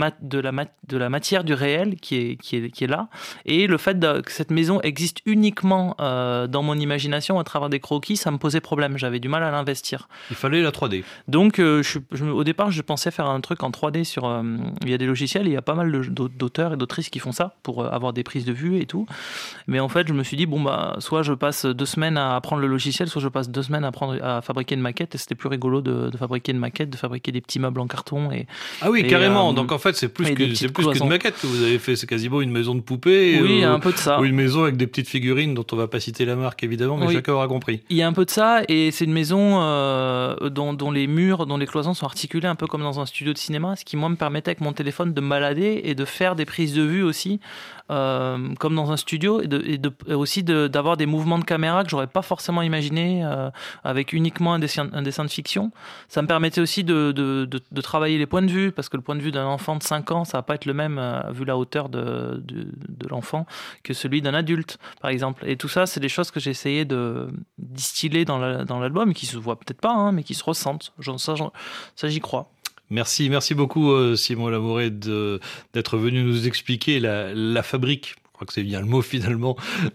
Speaker 4: la matière du réel qui est là, et le fait que cette maison existe uniquement dans mon imagination à travers des croquis, ça me posait problème, j'avais du mal à l'investir.
Speaker 3: Il fallait la 3D.
Speaker 4: Donc au départ je pensais faire un truc en 3D il y a des logiciels, il y a pas mal d'auteurs et d'autrices qui font ça pour avoir des prises de vue et tout, mais en fait je me suis dit soit je passe 2 semaines à apprendre le logiciel, soit je passe 2 semaines à fabriquer une maquette, et c'était plus rigolo de fabriquer une maquette, de fabriquer des petits meubles en carton
Speaker 3: Ah oui, carrément. Donc en fait c'est plus qu'une maquette que vous avez fait, c'est quasiment une maison de poupée.
Speaker 4: Oui, un peu de ça.
Speaker 3: Ou une maison avec des petites figurines dont on va pas citer la marque évidemment, mais chacun aura compris.
Speaker 4: Il y a un peu de ça, et c'est une maison dont les murs, dont les cloisons sont articulés un peu comme dans un studio de cinéma, ce qui moi me permettait avec mon téléphone de me balader et de faire des prises de vue aussi, comme dans un studio, et aussi d'avoir des mouvements de caméra que j'aurais pas forcément imaginé avec uniquement un dessin de fiction. Ça me permettait aussi de travailler les points de vue, parce que le point de vue d'un enfant de 5 ans, ça va pas être le même vu la hauteur de l'enfant que celui d'un adulte, par exemple. Et tout ça, c'est des choses que j'ai essayé de distiller dans l'album, qui se voient peut-être pas, mais qui se ressentent. Ça, j'y crois.
Speaker 3: Merci beaucoup Simon Lamouret d'être venu nous expliquer la fabrique, je crois que c'est bien le mot finalement,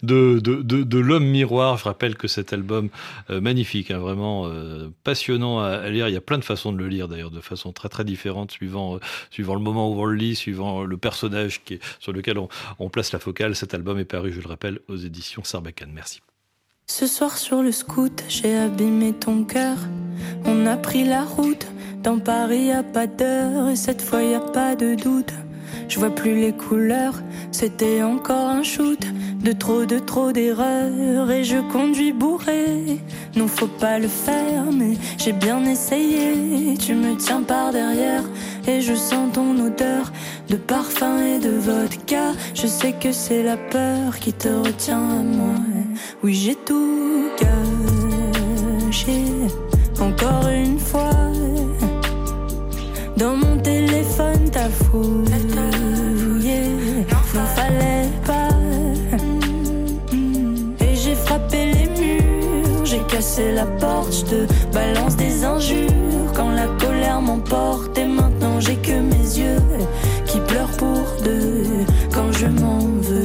Speaker 3: de l'homme miroir. Je rappelle que cet album magnifique, vraiment passionnant à lire. Il y a plein de façons de le lire d'ailleurs, de façon très très différente, suivant le moment où on le lit, suivant le personnage sur lequel on place la focale. Cet album est paru, je le rappelle, aux éditions Sarbacane. Merci.
Speaker 9: Ce soir sur le scoot, j'ai abîmé ton cœur. On a pris la route. Dans Paris y'a pas d'heure, et cette fois y'a pas de doute. Je vois plus les couleurs, c'était encore un shoot. De trop d'erreurs, et je conduis bourré. Non, faut pas le faire, mais j'ai bien essayé. Tu me tiens par derrière, et je sens ton odeur de parfum et de vodka. Je sais que c'est la peur qui te retient à moi. Oui, j'ai tout gâché, encore une fois. Dans mon téléphone t'as fouillé, n'en fallait pas. Et j'ai frappé les murs, j'ai cassé la porte, je te balance des injures quand la colère m'emporte. Et maintenant j'ai que mes yeux qui pleurent pour deux quand je m'en veux.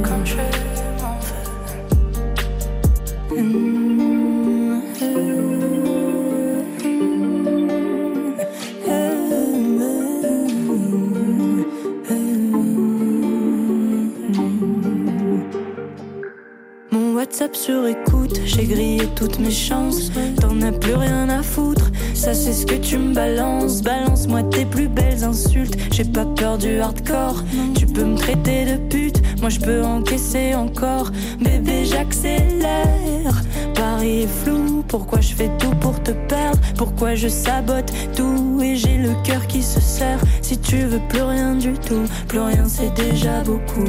Speaker 9: WhatsApp sur écoute, j'ai grillé toutes mes chances. T'en as plus rien à foutre, ça c'est ce que tu me balances. Balance-moi tes plus belles insultes, j'ai pas peur du hardcore. Tu peux me traiter de pute, moi je peux encaisser encore. Bébé j'accélère, Paris est flou. Pourquoi je fais tout pour te perdre? Pourquoi je sabote tout? Et j'ai le cœur qui se serre. Si tu veux plus rien du tout, plus rien c'est déjà beaucoup.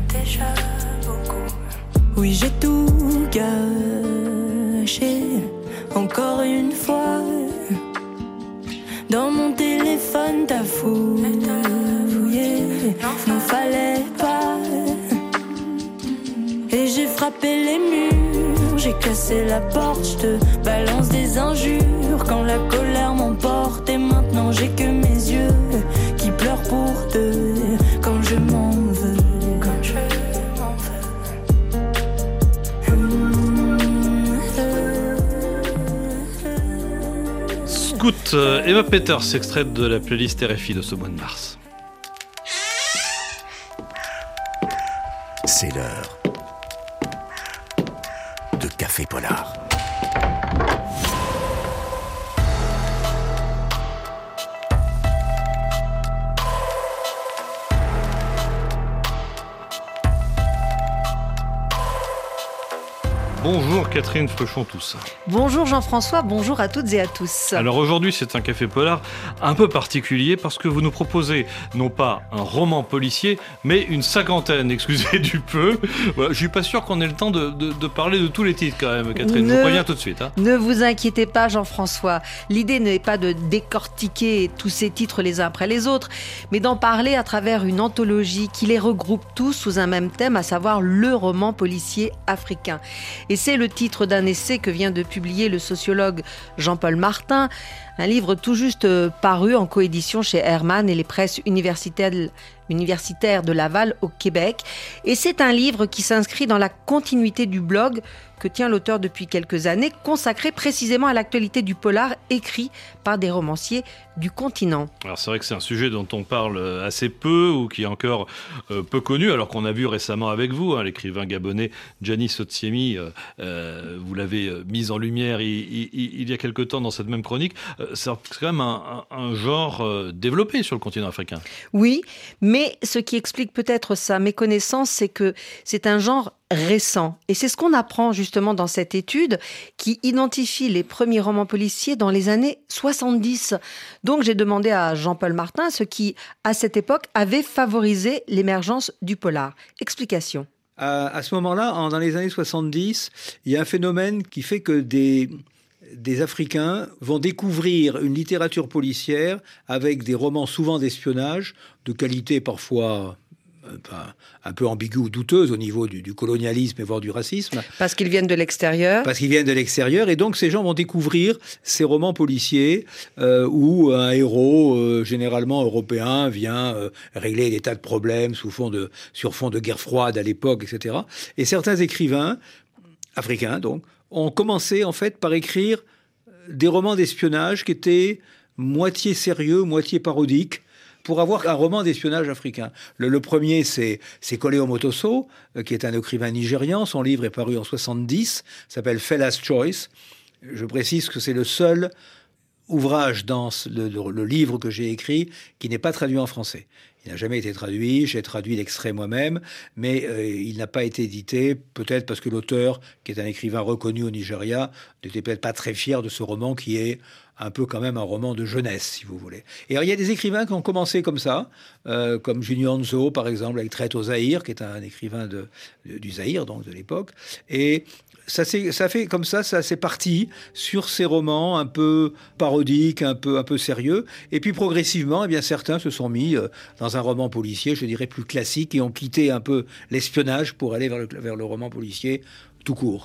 Speaker 9: Oui, j'ai tout gâché, encore une fois. Dans mon téléphone t'as fouillé, n'en fallait pas. Et j'ai frappé les murs, j'ai cassé la porte, je te balance des injures quand la colère m'emporte. Et maintenant j'ai que mes yeux qui pleurent pour deux quand je m'en veux.
Speaker 3: Scoot, Emma Peters, extrait de la playlist RFI de ce mois de mars.
Speaker 2: C'est l'heure de Café Polar.
Speaker 3: Bonjour Catherine Fruchon-Toussaint.
Speaker 10: Bonjour Jean-François, bonjour à toutes et à tous.
Speaker 3: Alors aujourd'hui c'est un café polar un peu particulier parce que vous nous proposez non pas un roman policier mais une cinquantaine, excusez du peu. Voilà, je suis pas sûr qu'on ait le temps de parler de tous les titres quand même, Catherine, je vous préviens tout de suite.
Speaker 10: Ne vous inquiétez pas Jean-François, l'idée n'est pas de décortiquer tous ces titres les uns après les autres, mais d'en parler à travers une anthologie qui les regroupe tous sous un même thème, à savoir le roman policier africain. Et c'est le titre d'un essai que vient de publier le sociologue Jean-Paul Martin, un livre tout juste paru en coédition chez Hermann et les presses universitaires de Laval au Québec. Et c'est un livre qui s'inscrit dans la continuité du blog que tient l'auteur depuis quelques années, consacré précisément à l'actualité du polar écrit par des romanciers du continent.
Speaker 3: Alors c'est vrai que c'est un sujet dont on parle assez peu ou qui est encore peu connu, alors qu'on a vu récemment avec vous, l'écrivain gabonais Gianni Sotsiemi, vous l'avez mis en lumière il y a quelque temps dans cette même chronique. C'est quand même un genre développé sur le continent africain.
Speaker 10: Oui, mais ce qui explique peut-être sa méconnaissance, c'est que c'est un genre récent. Et c'est ce qu'on apprend justement dans cette étude qui identifie les premiers romans policiers dans les années 70. Donc j'ai demandé à Jean-Paul Martin ce qui, à cette époque, avait favorisé l'émergence du polar. Explication.
Speaker 11: À ce moment-là, dans les années 70, il y a un phénomène qui fait que des Africains vont découvrir une littérature policière avec des romans souvent d'espionnage, de qualité parfois un peu ambiguë ou douteuse au niveau du colonialisme et voire du racisme.
Speaker 10: Parce qu'ils viennent de l'extérieur.
Speaker 11: Parce qu'ils viennent de l'extérieur. Et donc, ces gens vont découvrir ces romans policiers où un héros, généralement européen, vient régler des tas de problèmes sur fond de guerre froide à l'époque, etc. Et certains écrivains, africains donc, ont commencé en fait par écrire des romans d'espionnage qui étaient moitié sérieux, moitié parodiques, pour avoir un roman d'espionnage africain. Le premier, c'est Kole Omotoso, qui est un écrivain nigérian. Son livre est paru en 70, s'appelle Fella's Choice. Je précise que c'est le seul ouvrage dans le livre que j'ai écrit qui n'est pas traduit en français. Il n'a jamais été traduit, j'ai traduit l'extrait moi-même, mais il n'a pas été édité, peut-être parce que l'auteur, qui est un écrivain reconnu au Nigeria, n'était peut-être pas très fier de ce roman qui est un peu quand même un roman de jeunesse, si vous voulez. Et alors, il y a des écrivains qui ont commencé comme ça, comme Junior Nzo, par exemple, avec Traite au Zaïre, qui est un écrivain du Zaïre, donc de l'époque. Et ça fait comme ça c'est parti sur ces romans un peu parodiques, un peu sérieux. Et puis progressivement, eh bien, certains se sont mis dans un roman policier, je dirais plus classique, et ont quitté un peu l'espionnage pour aller vers le roman policier tout court.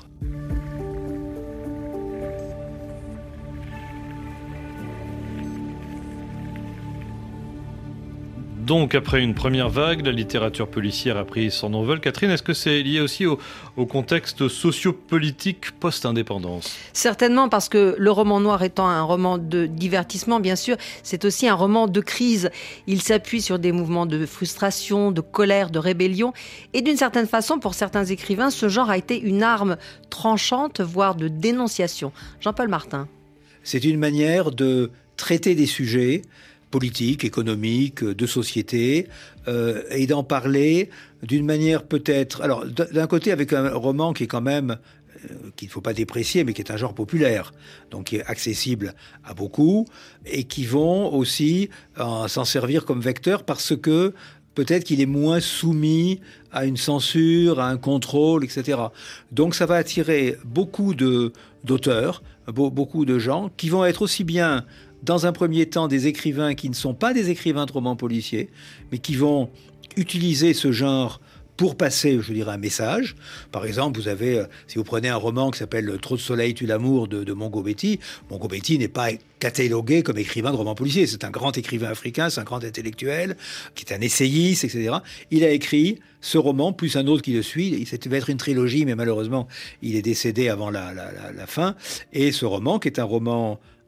Speaker 3: Donc, après une première vague, la littérature policière a pris son envol. Catherine, est-ce que c'est lié aussi au contexte sociopolitique post-indépendance ?
Speaker 10: Certainement, parce que le roman noir étant un roman de divertissement, bien sûr, c'est aussi un roman de crise. Il s'appuie sur des mouvements de frustration, de colère, de rébellion. Et d'une certaine façon, pour certains écrivains, ce genre a été une arme tranchante, voire de dénonciation. Jean-Paul Martin.
Speaker 11: C'est une manière de traiter des sujets politique, économique, de société, et d'en parler d'une manière peut-être... Alors, d'un côté, avec un roman qui est quand même, qu'il ne faut pas déprécier, mais qui est un genre populaire, donc qui est accessible à beaucoup, et qui vont aussi s'en servir comme vecteur parce que peut-être qu'il est moins soumis à une censure, à un contrôle, etc. Donc ça va attirer beaucoup d'auteurs, beaucoup de gens qui vont être aussi bien, dans un premier temps, des écrivains qui ne sont pas des écrivains de romans policiers, mais qui vont utiliser ce genre pour passer, je dirais, un message. Par exemple, vous avez, si vous prenez un roman qui s'appelle « Trop de soleil tue l'amour » de Mongo Betty, Mongo Betty n'est pas catalogué comme écrivain de romans policiers. C'est un grand écrivain africain, c'est un grand intellectuel, qui est un essayiste, etc. Il a écrit ce roman, plus un autre qui le suit. Ça devait être une trilogie, mais malheureusement, il est décédé avant la fin. Et ce roman, qui est un roman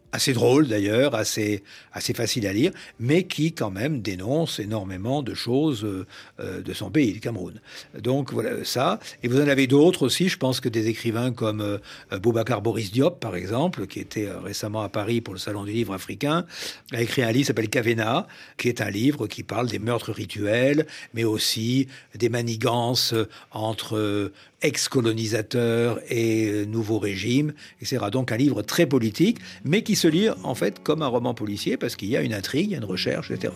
Speaker 11: assez drôle d'ailleurs, assez facile à lire, mais qui quand même dénonce énormément de choses de son pays, du Cameroun. Donc voilà ça. Et vous en avez d'autres aussi, je pense que des écrivains comme Boubacar Boris Diop, par exemple, qui était récemment à Paris pour le Salon du Livre africain, a écrit un livre qui s'appelle Kavena, qui est un livre qui parle des meurtres rituels, mais aussi des manigances entre ex-colonisateurs et nouveaux régimes, etc. Donc un livre très politique, mais qui se lit en fait comme un roman policier, parce qu'il y a une intrigue, il y a une recherche, etc.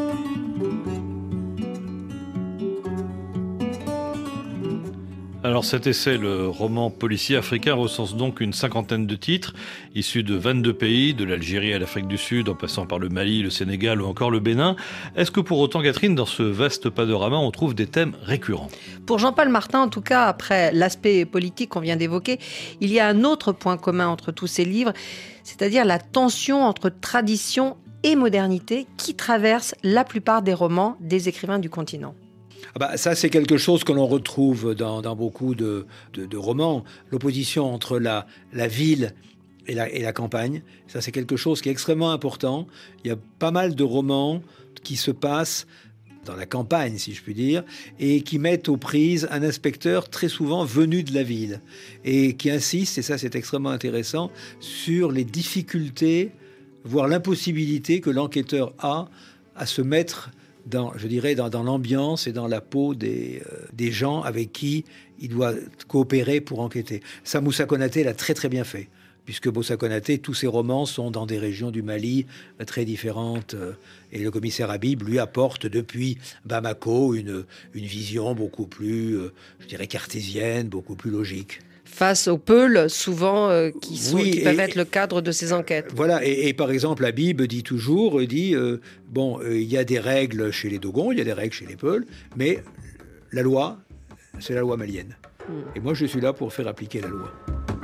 Speaker 3: Alors cet essai, le roman policier africain, recense donc une cinquantaine de titres, issus de 22 pays, de l'Algérie à l'Afrique du Sud, en passant par le Mali, le Sénégal ou encore le Bénin. Est-ce que pour autant, Catherine, dans ce vaste panorama, on trouve des thèmes récurrents ?
Speaker 10: Pour Jean-Paul Martin, en tout cas, après l'aspect politique qu'on vient d'évoquer, il y a un autre point commun entre tous ces livres, c'est-à-dire la tension entre tradition et modernité qui traverse la plupart des romans des écrivains du continent.
Speaker 11: Ça, c'est quelque chose que l'on retrouve dans beaucoup de romans. L'opposition entre la ville et la campagne, ça, c'est quelque chose qui est extrêmement important. Il y a pas mal de romans qui se passent dans la campagne, si je puis dire, et qui mettent aux prises un inspecteur très souvent venu de la ville et qui insiste, et ça, c'est extrêmement intéressant, sur les difficultés, voire l'impossibilité que l'enquêteur a à se mettre dans l'ambiance et dans la peau des gens avec qui il doit coopérer pour enquêter. Ça, Moussa Konaté l'a très très bien fait, puisque Moussa Konaté, tous ses romans sont dans des régions du Mali très différentes, et le commissaire Habib lui apporte depuis Bamako une vision beaucoup plus, cartésienne, beaucoup plus logique.
Speaker 10: Face aux peuls, souvent, qui peuvent être le cadre de ces enquêtes.
Speaker 11: Voilà, et par exemple, Habib dit toujours, il y a des règles chez les Dogons, il y a des règles chez les peuls, mais la loi, c'est la loi malienne. Et moi, je suis là pour faire appliquer la loi.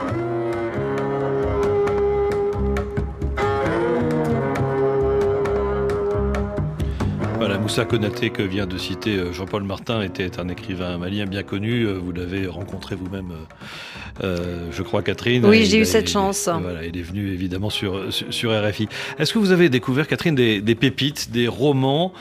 Speaker 3: Voilà, Moussa Konaté, que vient de citer Jean-Paul Martin, était un écrivain malien bien connu. Vous l'avez rencontré vous-même, je crois, Catherine.
Speaker 10: Oui, j'ai eu cette chance.
Speaker 3: Voilà, il est venu évidemment sur RFI. Est-ce que vous avez découvert, Catherine, des pépites, des romans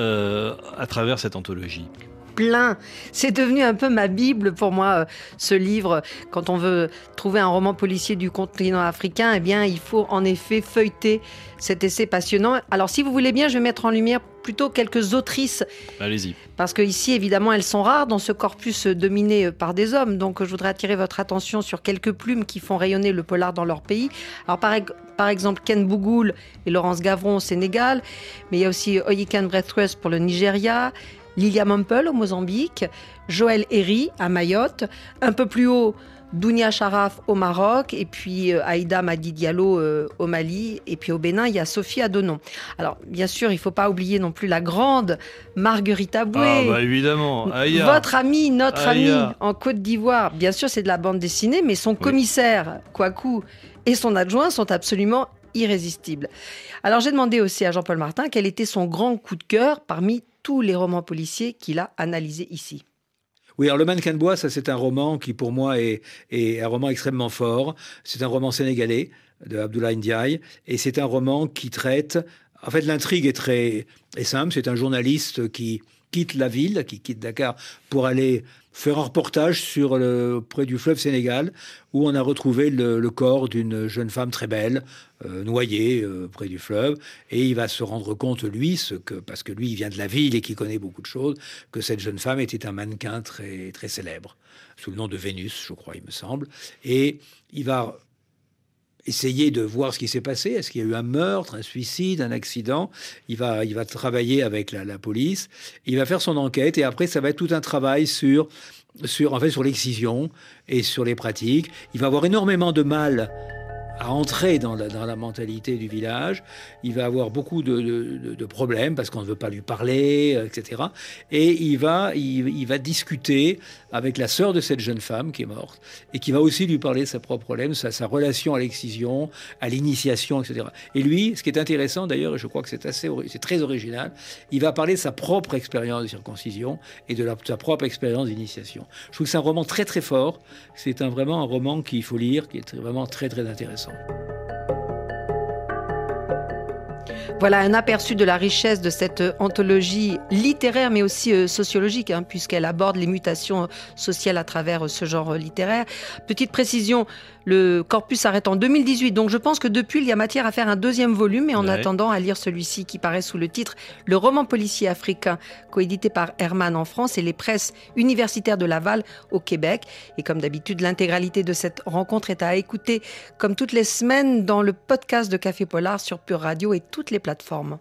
Speaker 3: à travers cette anthologie ?
Speaker 10: Plein. C'est devenu un peu ma Bible pour moi, ce livre. Quand on veut trouver un roman policier du continent africain, il faut en effet feuilleter cet essai passionnant. Alors, si vous voulez bien, je vais mettre en lumière plutôt quelques autrices.
Speaker 3: Allez-y. Parce
Speaker 10: que ici, évidemment, elles sont rares dans ce corpus dominé par des hommes. Donc, je voudrais attirer votre attention sur quelques plumes qui font rayonner le polar dans leur pays. Alors, par exemple, Ken Bougoul et Laurence Gavron au Sénégal. Mais il y a aussi Oyikan Brethwaite pour le Nigeria, Lilia Mumpel au Mozambique, Joël Herry à Mayotte, un peu plus haut, Dounia Sharaf au Maroc, et puis Aïda Madi Diallo au Mali, et puis au Bénin, il y a Sophie Adonon. Alors, bien sûr, il ne faut pas oublier non plus la grande Marguerite Aboué.
Speaker 3: Évidemment. Aïa.
Speaker 10: Votre amie, notre amie en Côte d'Ivoire. Bien sûr, c'est de la bande dessinée, mais son commissaire, Kouakou, et son adjoint sont absolument irrésistibles. Alors, j'ai demandé aussi à Jean-Paul Martin quel était son grand coup de cœur parmi tous les romans policiers qu'il a analysés ici.
Speaker 11: Oui, alors Le Mannequin de bois, ça c'est un roman qui pour moi est un roman extrêmement fort. C'est un roman sénégalais de Abdoulaye Ndiaye et c'est un roman qui traite... En fait, l'intrigue est simple. C'est un journaliste qui quitte la ville, qui quitte Dakar pour aller faire un reportage près du fleuve Sénégal où on a retrouvé le corps d'une jeune femme très belle, noyée près du fleuve. Et il va se rendre compte, lui, parce que lui, il vient de la ville et qu'il connaît beaucoup de choses, que cette jeune femme était un mannequin très, très célèbre, sous le nom de Vénus, je crois, il me semble. Et il va essayer de voir ce qui s'est passé. Est-ce qu'il y a eu un meurtre, un suicide, un accident ? Il va travailler avec la police. Il va faire son enquête et après, ça va être tout un travail sur l'excision et sur les pratiques. Il va avoir énormément de mal à entrer dans la mentalité du village. Il va avoir beaucoup de problèmes parce qu'on ne veut pas lui parler, etc. Et il va discuter avec la sœur de cette jeune femme qui est morte et qui va aussi lui parler de ses propres problèmes, sa relation à l'excision, à l'initiation, etc. Et lui, ce qui est intéressant d'ailleurs, et je crois que c'est très original, il va parler de sa propre expérience de circoncision et de sa propre expérience d'initiation. Je trouve que c'est un roman très très fort. C'est vraiment un roman qu'il faut lire, qui est vraiment très très intéressant.
Speaker 10: Voilà un aperçu de la richesse de cette anthologie littéraire mais aussi sociologique, puisqu'elle aborde les mutations sociales à travers ce genre littéraire. Petite précision, le corpus s'arrête en 2018, donc je pense que depuis il y a matière à faire un deuxième volume, et en attendant à lire celui-ci qui paraît sous le titre « Le roman policier africain », coédité par Herman en France et les presses universitaires de Laval au Québec. Et comme d'habitude, l'intégralité de cette rencontre est à écouter comme toutes les semaines dans le podcast de Café Polar sur Pure Radio et toutes les plateformes.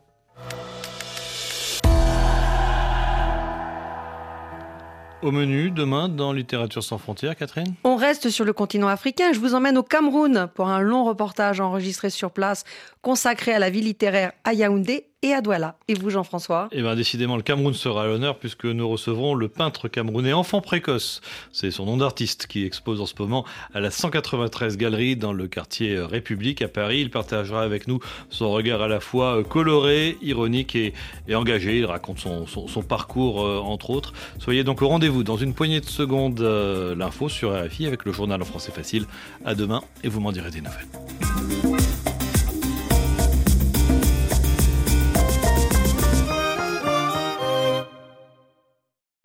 Speaker 3: Au menu, demain, dans Littérature sans frontières, Catherine ?
Speaker 10: On reste sur le continent africain. Je vous emmène au Cameroun pour un long reportage enregistré sur place, consacré à la vie littéraire à Yaoundé et à Douala. Et vous, Jean-François ?
Speaker 3: Eh bien, décidément, le Cameroun sera à l'honneur puisque nous recevrons le peintre camerounais Enfant Précoce. C'est son nom d'artiste qui expose en ce moment à la 193 Galerie dans le quartier République à Paris. Il partagera avec nous son regard à la fois coloré, ironique et engagé. Il raconte son parcours, entre autres. Soyez donc au rendez-vous dans une poignée de secondes. L'info sur RFI avec le journal en français facile. À demain et vous m'en direz des nouvelles.